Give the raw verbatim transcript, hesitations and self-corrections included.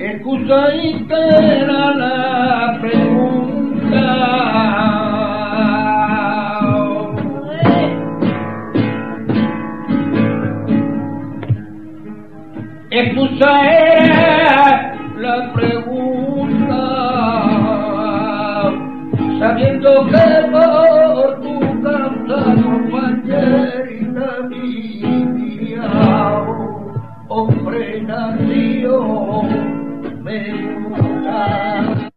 excusa y que era la pregunta. Excusa era la pregunta, sabiendo que por tu causa, compañerita mía, hombre nació, me